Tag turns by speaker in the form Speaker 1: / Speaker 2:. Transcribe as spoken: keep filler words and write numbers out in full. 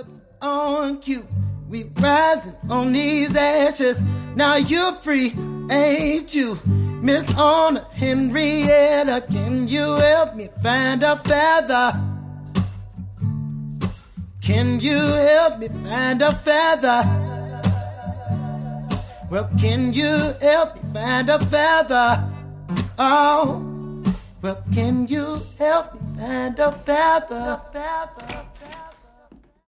Speaker 1: up on cue. We rising on these ashes. Now you're free, ain't you? Miss Honor Henrietta, can you help me find a feather? Can you help me find a feather? Well, can you help me find a feather? Oh, well, can you help me find a feather? feather?